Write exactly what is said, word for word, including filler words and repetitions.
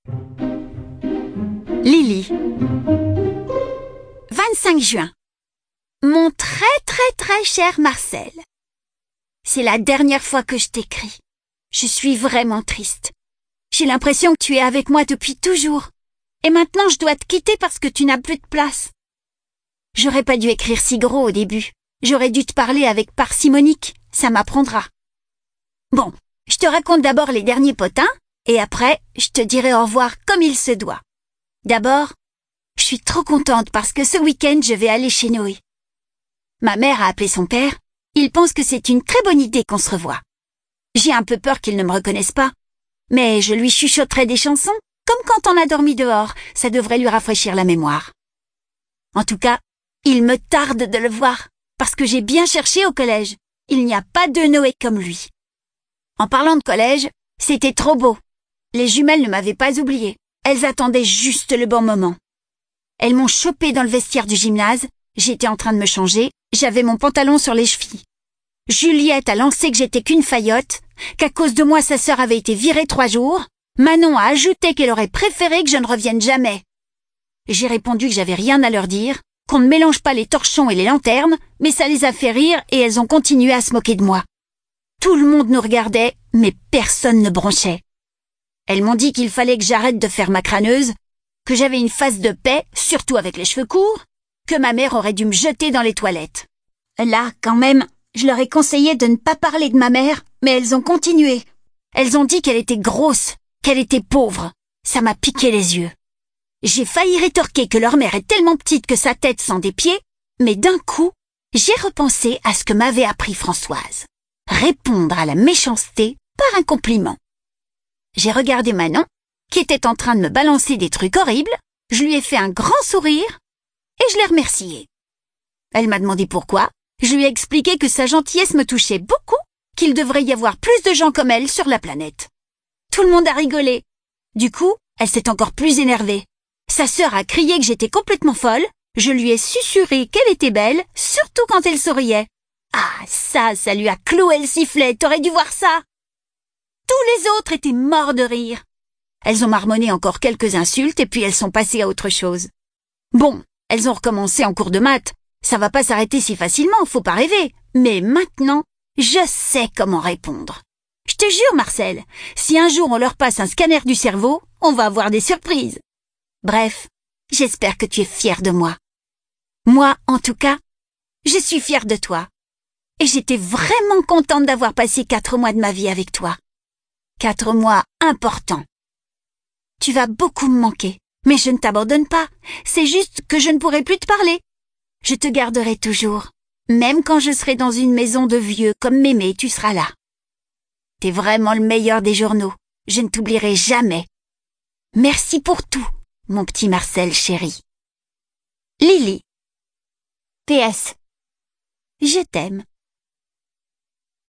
Lily. vingt-cinq juin. Mon très très très cher Marcel. C'est la dernière fois que je t'écris. Je suis vraiment triste. J'ai l'impression que tu es avec moi depuis toujours. Et maintenant je dois te quitter parce que tu n'as plus de place. J'aurais pas dû écrire si gros au début. J'aurais dû te parler avec parcimonique. Ça m'apprendra. Bon, je te raconte d'abord les derniers potins, et après, je te dirai au revoir comme il se doit. D'abord, je suis trop contente parce que ce week-end, je vais aller chez Noé. Ma mère a appelé son père. Il pense que c'est une très bonne idée qu'on se revoie. J'ai un peu peur qu'il ne me reconnaisse pas, mais je lui chuchoterai des chansons, comme quand on a dormi dehors. Ça devrait lui rafraîchir la mémoire. En tout cas, il me tarde de le voir, parce que j'ai bien cherché au collège. Il n'y a pas de Noé comme lui. En parlant de collège, c'était trop beau. Les jumelles ne m'avaient pas oublié. Elles attendaient juste le bon moment. Elles m'ont chopée dans le vestiaire du gymnase. J'étais en train de me changer. J'avais mon pantalon sur les chevilles. Juliette a lancé que j'étais qu'une faillotte, qu'à cause de moi sa sœur avait été virée trois jours. Manon a ajouté qu'elle aurait préféré que je ne revienne jamais. J'ai répondu que j'avais rien à leur dire, qu'on ne mélange pas les torchons et les lanternes, mais ça les a fait rire et elles ont continué à se moquer de moi. Tout le monde nous regardait, mais personne ne bronchait. Elles m'ont dit qu'il fallait que j'arrête de faire ma crâneuse, que j'avais une face de paix, surtout avec les cheveux courts, que ma mère aurait dû me jeter dans les toilettes. Là, quand même, je leur ai conseillé de ne pas parler de ma mère, mais elles ont continué. Elles ont dit qu'elle était grosse, qu'elle était pauvre. Ça m'a piqué les yeux. J'ai failli rétorquer que leur mère est tellement petite que sa tête sent des pieds, mais d'un coup, j'ai repensé à ce que m'avait appris Françoise. Répondre à la méchanceté par un compliment. J'ai regardé Manon, qui était en train de me balancer des trucs horribles, je lui ai fait un grand sourire, et je l'ai remerciée. Elle m'a demandé pourquoi, je lui ai expliqué que sa gentillesse me touchait beaucoup, qu'il devrait y avoir plus de gens comme elle sur la planète. Tout le monde a rigolé. Du coup, elle s'est encore plus énervée. Sa sœur a crié que j'étais complètement folle, je lui ai susurré qu'elle était belle, surtout quand elle souriait. Ah, ça, ça lui a cloué le sifflet, t'aurais dû voir ça. Tous les autres étaient morts de rire. Elles ont marmonné encore quelques insultes et puis elles sont passées à autre chose. Bon, elles ont recommencé en cours de maths. Ça va pas s'arrêter si facilement, faut pas rêver. Mais maintenant, je sais comment répondre. Je te jure, Marcel, si un jour on leur passe un scanner du cerveau, on va avoir des surprises. Bref, j'espère que tu es fier de moi. Moi, en tout cas, je suis fière de toi. Et j'étais vraiment contente d'avoir passé quatre mois de ma vie avec toi. Quatre mois importants. Tu vas beaucoup me manquer, mais je ne t'abandonne pas. C'est juste que je ne pourrai plus te parler. Je te garderai toujours. Même quand je serai dans une maison de vieux comme Mémé, tu seras là. T'es vraiment le meilleur des journaux. Je ne t'oublierai jamais. Merci pour tout, mon petit Marcel chéri. Lily. P S. Je t'aime.